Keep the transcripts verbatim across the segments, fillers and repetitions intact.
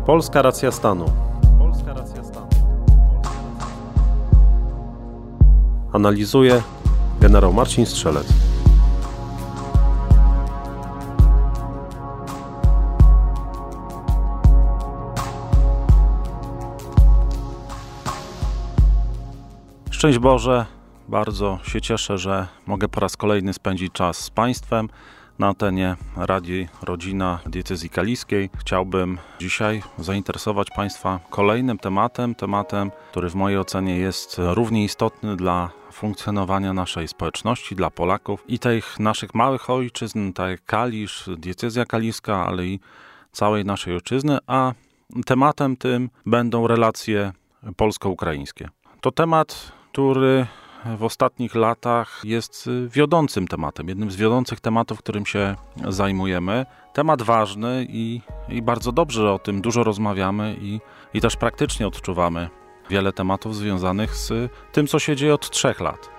Polska racja stanu. Polska racja stanu. Analizuje generał Marcin Strzelec. Szczęść Boże, bardzo się cieszę, że mogę po raz kolejny spędzić czas z Państwem na antenie Radii Rodzina Diecezji Kaliskiej. Chciałbym dzisiaj zainteresować Państwa kolejnym tematem, tematem, który w mojej ocenie jest równie istotny dla funkcjonowania naszej społeczności, dla Polaków i tych naszych małych ojczyzn, tak jak Kalisz, Diecezja Kaliska, ale i całej naszej ojczyzny, a tematem tym będą relacje polsko-ukraińskie. To temat, który w ostatnich latach jest wiodącym tematem, jednym z wiodących tematów, którym się zajmujemy. Temat ważny i, i bardzo dobrze, że o tym dużo rozmawiamy i, i też praktycznie odczuwamy wiele tematów związanych z tym, co się dzieje od trzech lat.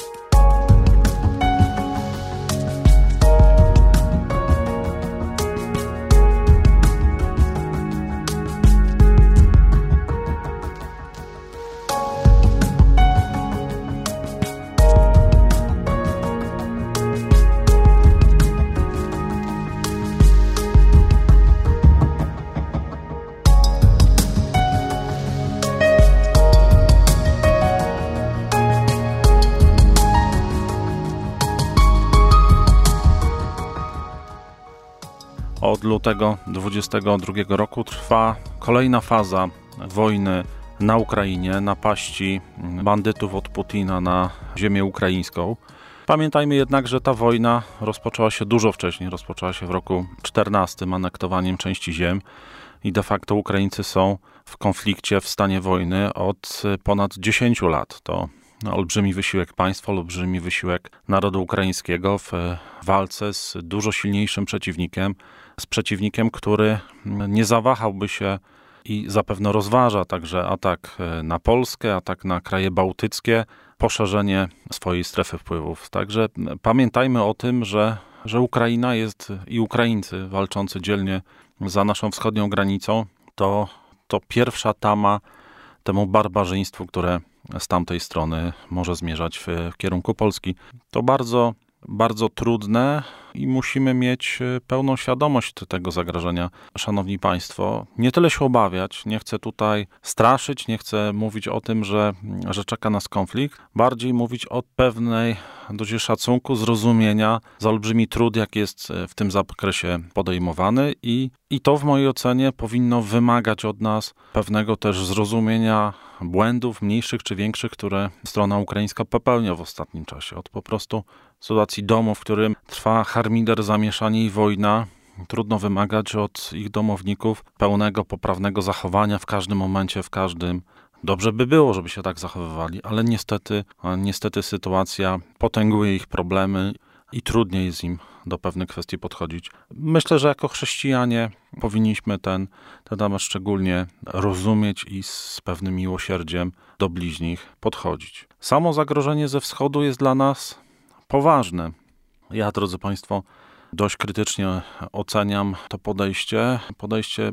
Od lutego dwudziestego drugiego roku trwa kolejna faza wojny na Ukrainie, napaści bandytów od Putina na ziemię ukraińską. Pamiętajmy jednak, że ta wojna rozpoczęła się dużo wcześniej, rozpoczęła się w roku czternastym anektowaniem części ziem i de facto Ukraińcy są w konflikcie, w stanie wojny od ponad dziesięciu lat. To olbrzymi wysiłek państwa, olbrzymi wysiłek narodu ukraińskiego w walce z dużo silniejszym przeciwnikiem, z przeciwnikiem, który nie zawahałby się i zapewne rozważa także atak na Polskę, atak na kraje bałtyckie, poszerzenie swojej strefy wpływów. Także pamiętajmy o tym, że, że Ukraina jest i Ukraińcy walczący dzielnie za naszą wschodnią granicą, to, to pierwsza tama temu barbarzyństwu, które z tamtej strony może zmierzać w, w kierunku Polski. To bardzo, bardzo trudne i musimy mieć pełną świadomość tego zagrożenia. Szanowni Państwo, nie tyle się obawiać, nie chcę tutaj straszyć, nie chcę mówić o tym, że, że czeka nas konflikt, bardziej mówić o pewnej dozie szacunku, zrozumienia za olbrzymi trud, jaki jest w tym zakresie podejmowany i, i to w mojej ocenie powinno wymagać od nas pewnego też zrozumienia błędów mniejszych czy większych, które strona ukraińska popełnia w ostatnim czasie. Od po prostu sytuacji domu, w którym trwa harmider, zamieszanie i wojna, trudno wymagać od ich domowników pełnego, poprawnego zachowania w każdym momencie, w każdym. Dobrze by było, żeby się tak zachowywali, ale niestety, niestety sytuacja potęguje ich problemy i trudniej jest im do pewnych kwestii podchodzić. Myślę, że jako chrześcijanie powinniśmy ten, ten temat szczególnie rozumieć i z pewnym miłosierdziem do bliźnich podchodzić. Samo zagrożenie ze wschodu jest dla nas poważne. Ja, drodzy Państwo, dość krytycznie oceniam to podejście, podejście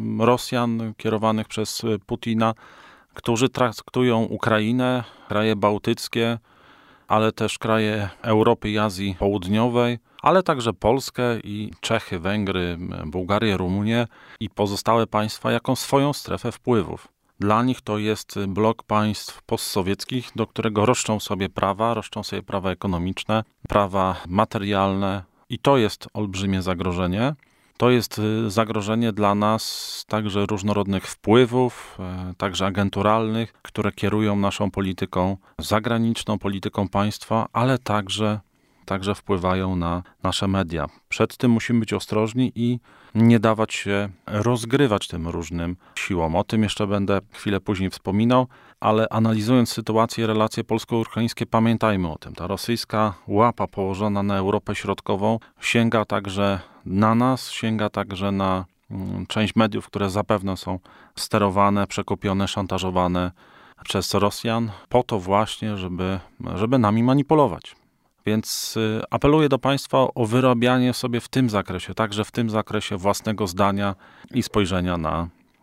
Rosjan kierowanych przez Putina, którzy traktują Ukrainę, kraje bałtyckie, ale też kraje Europy i Azji Południowej, ale także Polskę i Czechy, Węgry, Bułgarię, Rumunię i pozostałe państwa jako swoją strefę wpływów. Dla nich to jest blok państw postsowieckich, do którego roszczą sobie prawa, roszczą sobie prawa ekonomiczne, prawa materialne i to jest olbrzymie zagrożenie. To jest zagrożenie dla nas także różnorodnych wpływów, także agenturalnych, które kierują naszą polityką zagraniczną, polityką państwa, ale także, także wpływają na nasze media. Przed tym musimy być ostrożni i nie dawać się rozgrywać tym różnym siłom. O tym jeszcze będę chwilę później wspominał, ale analizując sytuację, relacje polsko-ukraińskie, pamiętajmy o tym. Ta rosyjska łapa położona na Europę Środkową sięga także na nas, sięga także na część mediów, które zapewne są sterowane, przekupione, szantażowane przez Rosjan, po to właśnie, żeby, żeby nami manipulować. Więc apeluję do Państwa o wyrabianie sobie w tym zakresie, także w tym zakresie własnego zdania i spojrzenia na,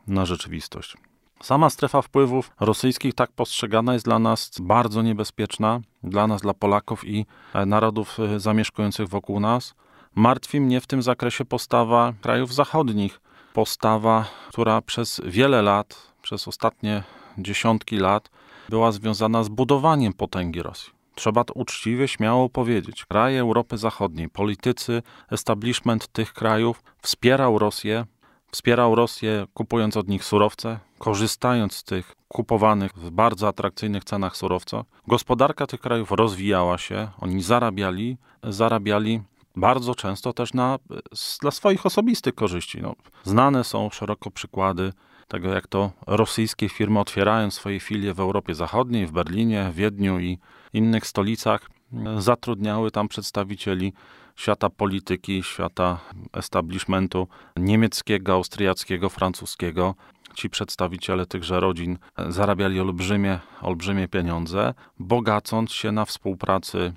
na rzeczywistość. Sama strefa wpływów rosyjskich tak postrzegana jest dla nas bardzo niebezpieczna, dla nas, dla Polaków i narodów zamieszkujących wokół nas. Martwi mnie w tym zakresie postawa krajów zachodnich. Postawa, która przez wiele lat, przez ostatnie dziesiątki lat była związana z budowaniem potęgi Rosji. Trzeba to uczciwie, śmiało powiedzieć. Kraje Europy Zachodniej, politycy, establishment tych krajów wspierał Rosję, wspierał Rosję kupując od nich surowce, korzystając z tych kupowanych w bardzo atrakcyjnych cenach surowców. Gospodarka tych krajów rozwijała się, oni zarabiali, zarabiali bardzo często też na, dla swoich osobistych korzyści. No, znane są szeroko przykłady tego, jak to rosyjskie firmy otwierają swoje filie w Europie Zachodniej, w Berlinie, Wiedniu i innych stolicach, zatrudniały tam przedstawicieli świata polityki, świata establishmentu niemieckiego, austriackiego, francuskiego. Ci przedstawiciele tychże rodzin zarabiali olbrzymie, olbrzymie pieniądze, bogacąc się na współpracy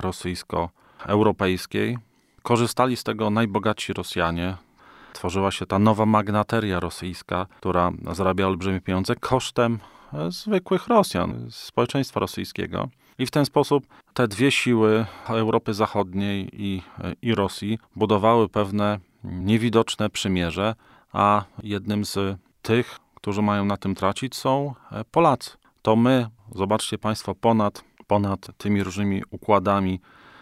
rosyjsko-europejskiej. Korzystali z tego najbogatsi Rosjanie. Tworzyła się ta nowa magnateria rosyjska, która zarabia olbrzymie pieniądze kosztem zwykłych Rosjan, społeczeństwa rosyjskiego. I w ten sposób te dwie siły Europy Zachodniej i, i Rosji budowały pewne niewidoczne przymierze, a jednym z tych, którzy mają na tym tracić, są Polacy. To my, zobaczcie Państwo, ponad, ponad tymi różnymi układami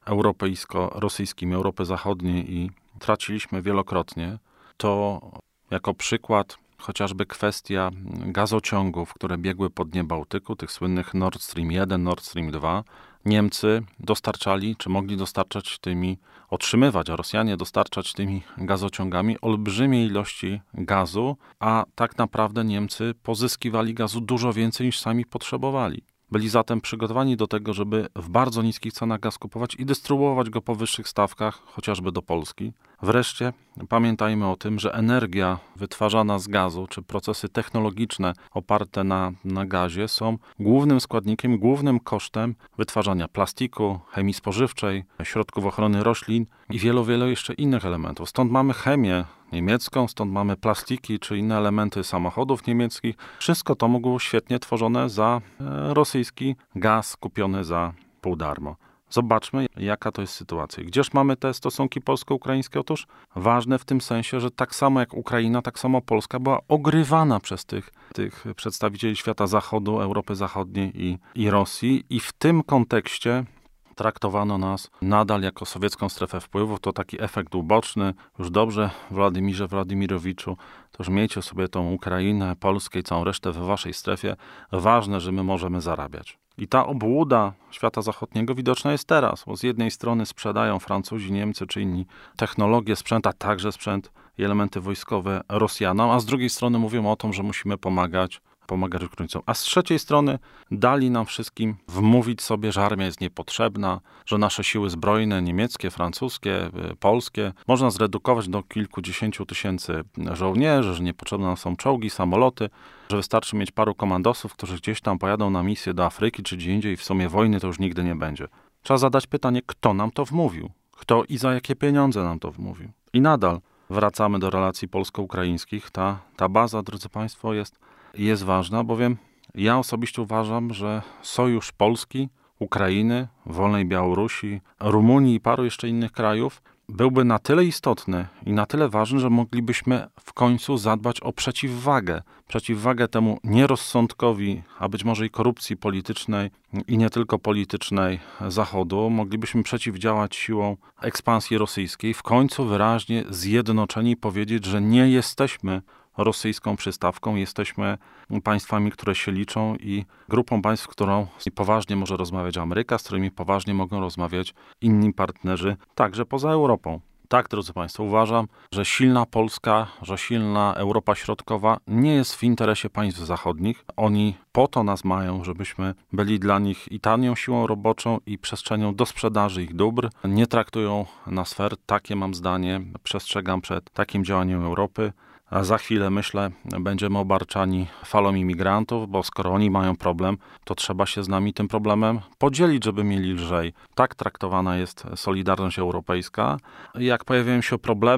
europejsko-rosyjskimi Europy Zachodniej i traciliśmy wielokrotnie. To jako przykład chociażby kwestia gazociągów, które biegły po dnie Bałtyku, tych słynnych Nord Stream jeden, Nord Stream dwa. Niemcy dostarczali, czy mogli dostarczać tymi, otrzymywać, a Rosjanie dostarczać tymi gazociągami olbrzymie ilości gazu, a tak naprawdę Niemcy pozyskiwali gazu dużo więcej niż sami potrzebowali. Byli zatem przygotowani do tego, żeby w bardzo niskich cenach gaz kupować i dystrybuować go po wyższych stawkach, chociażby do Polski. Wreszcie pamiętajmy o tym, że energia wytwarzana z gazu, czy procesy technologiczne oparte na, na gazie są głównym składnikiem, głównym kosztem wytwarzania plastiku, chemii spożywczej, środków ochrony roślin i wielu, wielu jeszcze innych elementów. Stąd mamy chemię niemiecką, stąd mamy plastiki czy inne elementy samochodów niemieckich. Wszystko to mogło świetnie tworzone za rosyjski gaz kupiony za pół darmo. Zobaczmy, jaka to jest sytuacja. Gdzież mamy te stosunki polsko-ukraińskie? Otóż ważne w tym sensie, że tak samo jak Ukraina, tak samo Polska była ogrywana przez tych, tych przedstawicieli świata zachodu, Europy Zachodniej i, i Rosji. I w tym kontekście traktowano nas nadal jako sowiecką strefę wpływów. To taki efekt uboczny. Już dobrze, Władimirze Władimirowiczu, to już miejcie sobie tą Ukrainę, Polskę i całą resztę we waszej strefie. Ważne, że my możemy zarabiać. I ta obłuda świata zachodniego widoczna jest teraz, bo z jednej strony sprzedają Francuzi, Niemcy czy inni technologię, sprzęt, a także sprzęt i elementy wojskowe Rosjanom, a z drugiej strony mówią o tym, że musimy pomagać, pomagać Ukraińcom. A z trzeciej strony dali nam wszystkim wmówić sobie, że armia jest niepotrzebna, że nasze siły zbrojne, niemieckie, francuskie, polskie, można zredukować do kilkudziesięciu tysięcy żołnierzy, że niepotrzebne nam są czołgi, samoloty, że wystarczy mieć paru komandosów, którzy gdzieś tam pojadą na misję do Afryki czy gdzie indziej i w sumie wojny to już nigdy nie będzie. Trzeba zadać pytanie, kto nam to wmówił? Kto i za jakie pieniądze nam to wmówił? I nadal wracamy do relacji polsko-ukraińskich. Ta, ta baza, drodzy Państwo, jest, jest ważna, bowiem ja osobiście uważam, że sojusz Polski, Ukrainy, wolnej Białorusi, Rumunii i paru jeszcze innych krajów byłby na tyle istotny i na tyle ważny, że moglibyśmy w końcu zadbać o przeciwwagę. Przeciwwagę temu nierozsądkowi, a być może i korupcji politycznej i nie tylko politycznej Zachodu. Moglibyśmy przeciwdziałać siłą ekspansji rosyjskiej, w końcu wyraźnie zjednoczeni powiedzieć, że nie jesteśmy rosyjską przystawką, jesteśmy państwami, które się liczą i grupą państw, którą poważnie może rozmawiać Ameryka, z którymi poważnie mogą rozmawiać inni partnerzy, także poza Europą. Tak, drodzy Państwo, uważam, że silna Polska, że silna Europa Środkowa nie jest w interesie państw zachodnich. Oni po to nas mają, żebyśmy byli dla nich i tanią siłą roboczą, i przestrzenią do sprzedaży ich dóbr. Nie traktują nas fair, takie mam zdanie, przestrzegam przed takim działaniem Europy. A za chwilę, myślę, będziemy obarczani falą imigrantów, bo skoro oni mają problem, to trzeba się z nami tym problemem podzielić, żeby mieli lżej. Tak traktowana jest solidarność europejska. Jak pojawiają się problemy,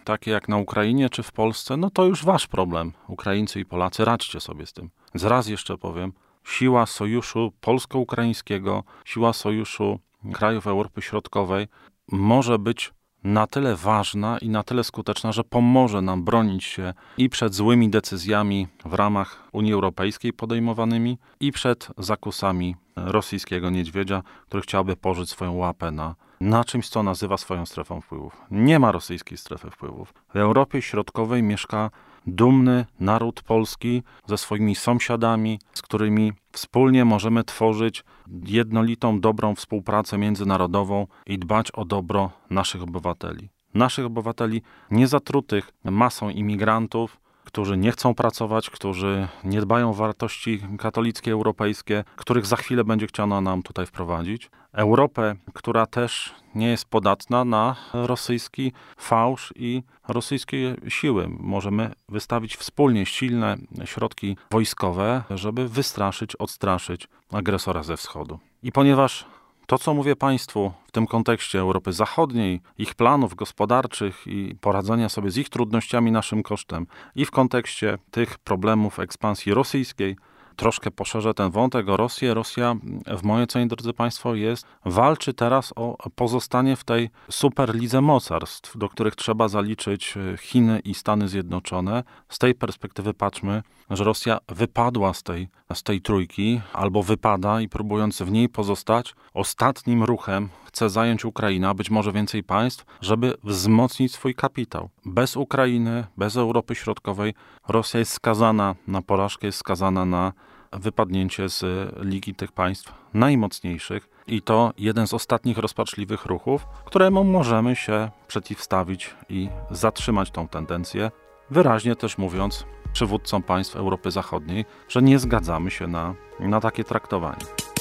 takie jak na Ukrainie czy w Polsce, no to już wasz problem. Ukraińcy i Polacy, radźcie sobie z tym. Więc raz jeszcze powiem, siła sojuszu polsko-ukraińskiego, siła sojuszu krajów Europy Środkowej może być na tyle ważna i na tyle skuteczna, że pomoże nam bronić się i przed złymi decyzjami w ramach Unii Europejskiej podejmowanymi i przed zakusami rosyjskiego niedźwiedzia, który chciałby położyć swoją łapę na, na czymś, co nazywa swoją strefą wpływów. Nie ma rosyjskiej strefy wpływów. W Europie Środkowej mieszka dumny naród polski ze swoimi sąsiadami, z którymi wspólnie możemy tworzyć jednolitą, dobrą współpracę międzynarodową i dbać o dobro naszych obywateli. Naszych obywateli niezatrutych masą imigrantów, którzy nie chcą pracować, którzy nie dbają o wartości katolickie, europejskie, których za chwilę będzie chciano nam tutaj wprowadzić. Europę, która też nie jest podatna na rosyjski fałsz i rosyjskie siły. Możemy wystawić wspólnie silne środki wojskowe, żeby wystraszyć, odstraszyć agresora ze wschodu. I ponieważ to, co mówię Państwu w tym kontekście Europy Zachodniej, ich planów gospodarczych i poradzenia sobie z ich trudnościami naszym kosztem i w kontekście tych problemów ekspansji rosyjskiej, troszkę poszerzę ten wątek o Rosję. Rosja, w mojej ocenie, drodzy Państwo, jest, walczy teraz o pozostanie w tej superlidze mocarstw, do których trzeba zaliczyć Chiny i Stany Zjednoczone. Z tej perspektywy patrzmy, że Rosja wypadła z tej, z tej trójki, albo wypada i próbując w niej pozostać, ostatnim ruchem chce zająć Ukrainę, a być może więcej państw, żeby wzmocnić swój kapitał. Bez Ukrainy, bez Europy Środkowej Rosja jest skazana na porażkę, jest skazana na wypadnięcie z ligi tych państw najmocniejszych i to jeden z ostatnich rozpaczliwych ruchów, któremu możemy się przeciwstawić i zatrzymać tą tendencję, wyraźnie też mówiąc przywódcom państw Europy Zachodniej, że nie zgadzamy się na, na takie traktowanie.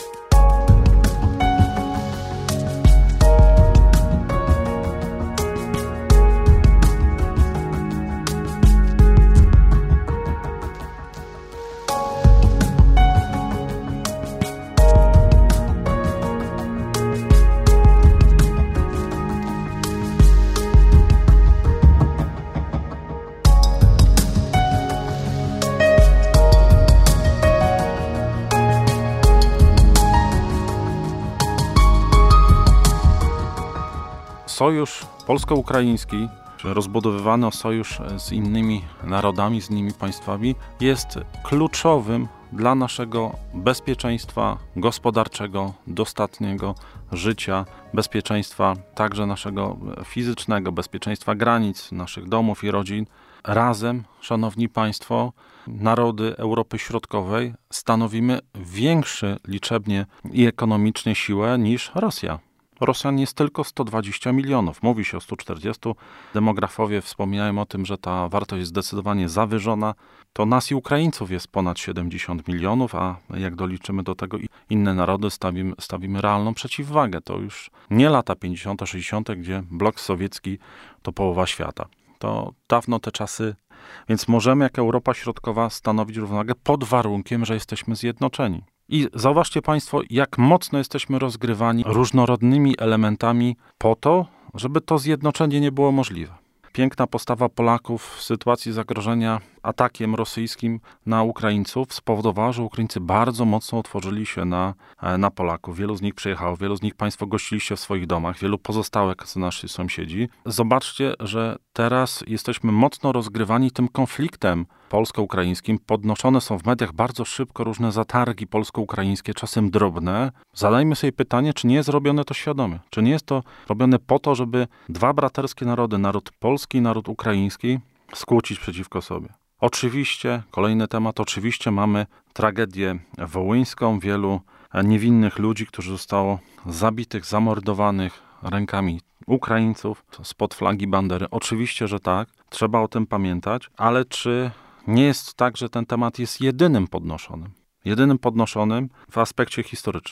Sojusz polsko-ukraiński, czy rozbudowywany sojusz z innymi narodami, z innymi państwami, jest kluczowym dla naszego bezpieczeństwa gospodarczego, dostatniego życia, bezpieczeństwa także naszego fizycznego, bezpieczeństwa granic, naszych domów i rodzin. Razem, szanowni państwo, narody Europy Środkowej stanowimy większy liczebnie i ekonomicznie siłę niż Rosja. Rosjan jest tylko sto dwadzieścia milionów. Mówi się o stu czterdziestu. Demografowie wspominają o tym, że ta wartość jest zdecydowanie zawyżona. To nas i Ukraińców jest ponad siedemdziesiąt milionów, a jak doliczymy do tego inne narody, stawimy, stawimy realną przeciwwagę. To już nie lata pięćdziesiąte, sześćdziesiąte, gdzie blok sowiecki to połowa świata. To dawno te czasy, więc możemy jako Europa Środkowa stanowić równowagę pod warunkiem, że jesteśmy zjednoczeni. I zauważcie Państwo, jak mocno jesteśmy rozgrywani różnorodnymi elementami po to, żeby to zjednoczenie nie było możliwe. Piękna postawa Polaków w sytuacji zagrożenia atakiem rosyjskim na Ukraińców spowodowała, że Ukraińcy bardzo mocno otworzyli się na, na Polaków. Wielu z nich przyjechało, wielu z nich Państwo gościliście w swoich domach, wielu pozostałych nasi sąsiedzi. Zobaczcie, że teraz jesteśmy mocno rozgrywani tym konfliktem polsko-ukraińskim. Podnoszone są w mediach bardzo szybko różne zatargi polsko-ukraińskie, czasem drobne. Zadajmy sobie pytanie, czy nie jest robione to świadomie? Czy nie jest to robione po to, żeby dwa braterskie narody, naród polski i naród ukraiński, skłócić przeciwko sobie? Oczywiście, kolejny temat, oczywiście mamy tragedię wołyńską, wielu niewinnych ludzi, którzy zostało zabitych, zamordowanych rękami Ukraińców spod flagi Bandery. Oczywiście, że tak, trzeba o tym pamiętać, ale czy nie jest tak, że ten temat jest jedynym podnoszonym? Jedynym podnoszonym w aspekcie historycznym.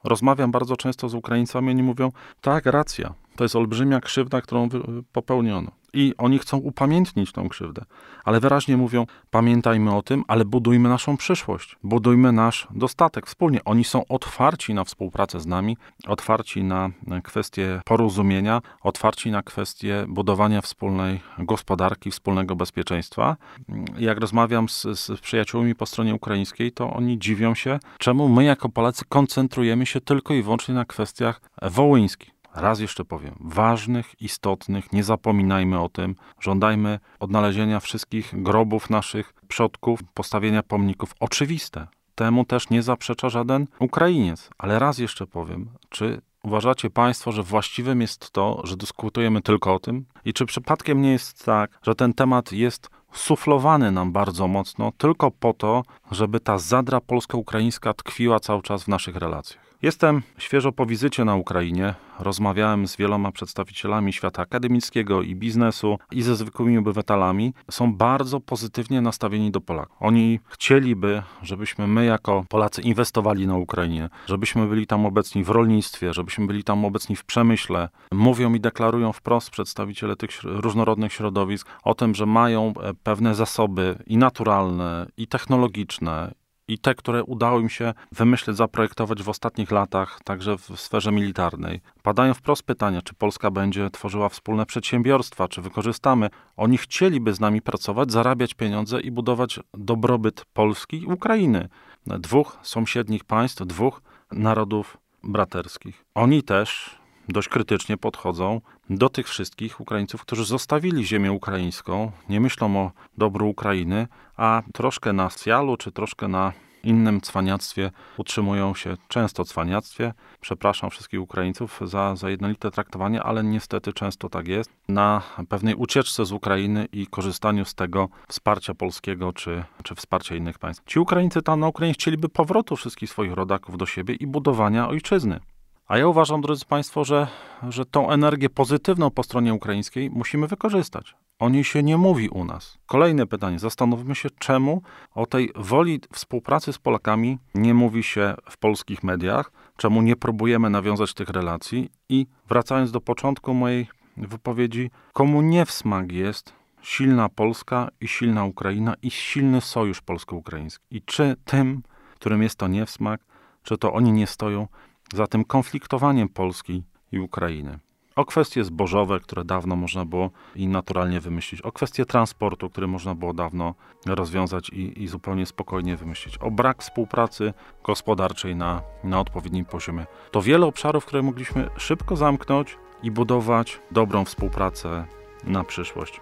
Rozmawiam bardzo często z Ukraińcami, oni mówią, tak, racja, to jest olbrzymia krzywda, którą popełniono. I oni chcą upamiętnić tą krzywdę, ale wyraźnie mówią, pamiętajmy o tym, ale budujmy naszą przyszłość, budujmy nasz dostatek wspólnie. Oni są otwarci na współpracę z nami, otwarci na kwestie porozumienia, otwarci na kwestie budowania wspólnej gospodarki, wspólnego bezpieczeństwa. Jak rozmawiam z, z przyjaciółmi po stronie ukraińskiej, to oni dziwią się, czemu my jako Polacy koncentrujemy się tylko i wyłącznie na kwestiach wołyńskich. Raz jeszcze powiem, ważnych, istotnych, nie zapominajmy o tym, żądajmy odnalezienia wszystkich grobów naszych przodków, postawienia pomników. Oczywiste. Temu też nie zaprzecza żaden Ukrainiec. Ale raz jeszcze powiem, czy uważacie Państwo, że właściwym jest to, że dyskutujemy tylko o tym? I czy przypadkiem nie jest tak, że ten temat jest suflowany nam bardzo mocno tylko po to, żeby ta zadra polsko-ukraińska tkwiła cały czas w naszych relacjach? Jestem świeżo po wizycie na Ukrainie. Rozmawiałem z wieloma przedstawicielami świata akademickiego i biznesu i ze zwykłymi obywatelami. Są bardzo pozytywnie nastawieni do Polaków. Oni chcieliby, żebyśmy my jako Polacy inwestowali na Ukrainie, żebyśmy byli tam obecni w rolnictwie, żebyśmy byli tam obecni w przemyśle. Mówią i deklarują wprost przedstawiciele tych różnorodnych środowisk o tym, że mają pewne zasoby i naturalne, i technologiczne, i te, które udało im się wymyślić, zaprojektować w ostatnich latach, także w sferze militarnej. Padają wprost pytania, czy Polska będzie tworzyła wspólne przedsiębiorstwa, czy wykorzystamy. Oni chcieliby z nami pracować, zarabiać pieniądze i budować dobrobyt Polski i Ukrainy. Dwóch sąsiednich państw, dwóch narodów braterskich. Oni też dość krytycznie podchodzą do tych wszystkich Ukraińców, którzy zostawili ziemię ukraińską, nie myślą o dobru Ukrainy, a troszkę na socjalu, czy troszkę na innym cwaniactwie utrzymują się, często cwaniactwie, przepraszam wszystkich Ukraińców za, za jednolite traktowanie, ale niestety często tak jest, na pewnej ucieczce z Ukrainy i korzystaniu z tego wsparcia polskiego, czy, czy wsparcia innych państw. Ci Ukraińcy tam na Ukrainie chcieliby powrotu wszystkich swoich rodaków do siebie i budowania ojczyzny. A ja uważam, drodzy Państwo, że, że tą energię pozytywną po stronie ukraińskiej musimy wykorzystać. O niej się nie mówi u nas. Kolejne pytanie. Zastanówmy się, czemu o tej woli współpracy z Polakami nie mówi się w polskich mediach, czemu nie próbujemy nawiązać tych relacji i wracając do początku mojej wypowiedzi, komu nie w smak jest silna Polska i silna Ukraina i silny sojusz polsko-ukraiński. I czy tym, którym jest to nie w smak, czy to oni nie stoją za tym konfliktowaniem Polski i Ukrainy. O kwestie zbożowe, które dawno można było i naturalnie wymyślić. O kwestie transportu, które można było dawno rozwiązać i, i zupełnie spokojnie wymyślić. O brak współpracy gospodarczej na, na odpowiednim poziomie. To wiele obszarów, które mogliśmy szybko zamknąć i budować dobrą współpracę na przyszłość.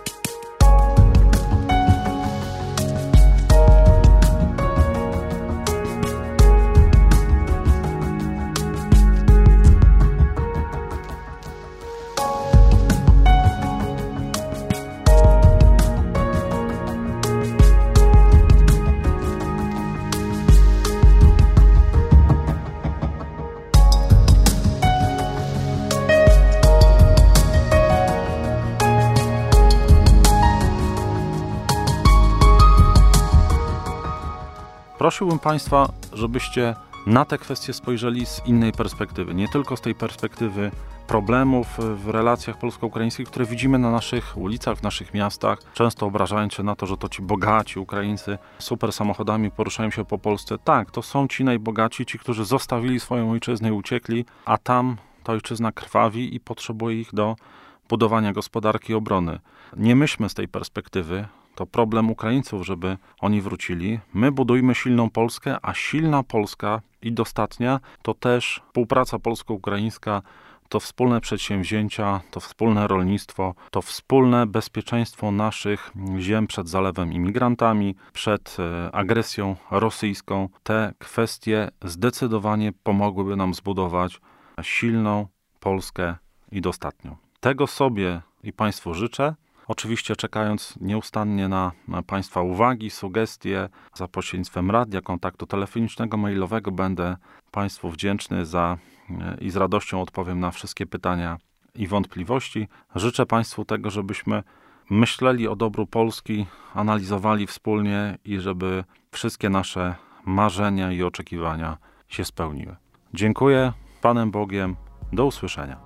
Prosiłbym Państwa, żebyście na te kwestie spojrzeli z innej perspektywy. Nie tylko z tej perspektywy problemów w relacjach polsko-ukraińskich, które widzimy na naszych ulicach, w naszych miastach, często obrażając się na to, że to ci bogaci Ukraińcy super samochodami poruszają się po Polsce. Tak, to są ci najbogaci, ci, którzy zostawili swoją ojczyznę i uciekli, a tam ta ojczyzna krwawi i potrzebuje ich do budowania gospodarki i obrony. Nie myślmy z tej perspektywy. To problem Ukraińców, żeby oni wrócili. My budujmy silną Polskę, a silna Polska i dostatnia to też współpraca polsko-ukraińska, to wspólne przedsięwzięcia, to wspólne rolnictwo, to wspólne bezpieczeństwo naszych ziem przed zalewem imigrantami, przed agresją rosyjską. Te kwestie zdecydowanie pomogłyby nam zbudować silną Polskę i dostatnią. Tego sobie i Państwu życzę. Oczywiście czekając nieustannie na, na Państwa uwagi, sugestie za pośrednictwem radia, kontaktu telefonicznego, mailowego będę Państwu wdzięczny za i z radością odpowiem na wszystkie pytania i wątpliwości. Życzę Państwu tego, żebyśmy myśleli o dobru Polski, analizowali wspólnie i żeby wszystkie nasze marzenia i oczekiwania się spełniły. Dziękuję, Panem Bogiem, do usłyszenia.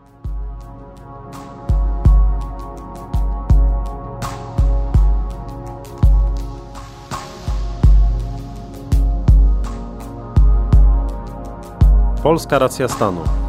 Polska racja stanu.